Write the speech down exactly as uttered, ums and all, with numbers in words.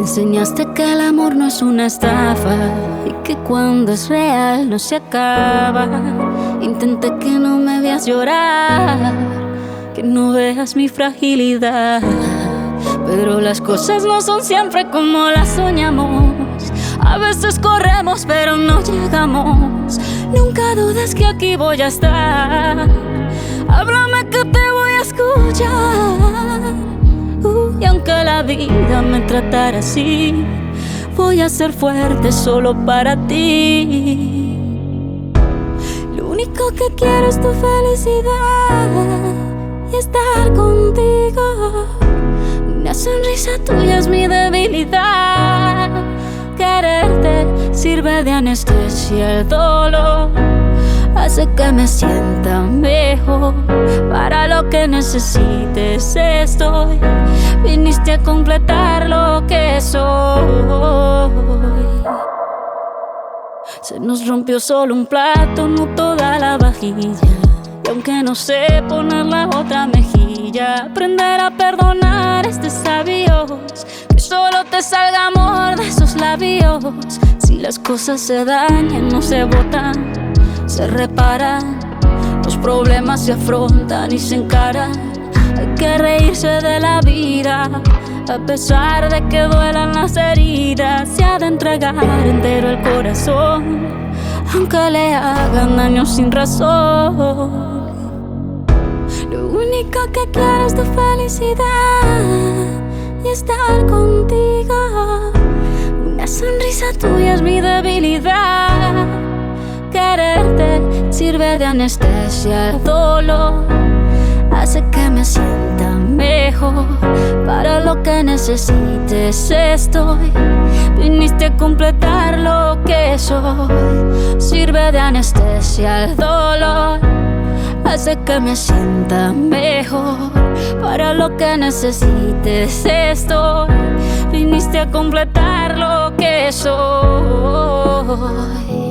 enseñaste que el amor no es una estafa y que cuando es real no se acaba. Intenté que no me veas llorar, que no veas mi fragilidad, pero las cosas no son siempre como las soñamos. A veces corremos pero no llegamos. Nunca dudes que aquí voy a estar. Háblame que te voy a escuchar. Uh, y aunque la vida me tratara así, voy a ser fuerte solo para ti. Lo único que quiero es tu felicidad y estar contigo. Una sonrisa tuya es mi debilidad. Quererte sirve de anestesia el dolor, hace que me sienta mejor. Para lo que necesites estoy. Viniste a completar lo que soy. Se nos rompió solo un plato, no toda la vajilla. Y aunque no sé poner la otra mejilla, aprender a perdonar es de sabios. Que solo te salga amor de esos labios. Si las cosas se dañan, no se botan, se reparan. Los problemas se afrontan y se encaran. Hay que reírse de la vida, a pesar de que duelan las heridas. Se ha de entregar entero el corazón, aunque le hagan daño sin razón. Lo único que quiero es tu felicidad y estar contigo. Una sonrisa tuya es mi debilidad. Quererte sirve de anestesia el dolor, hace que me sienta mejor. Para lo que necesites estoy. Viniste a completar lo que soy. Sirve de anestesia el dolor, hace que me sienta mejor. Para lo que necesites estoy. Viniste a completar lo que soy.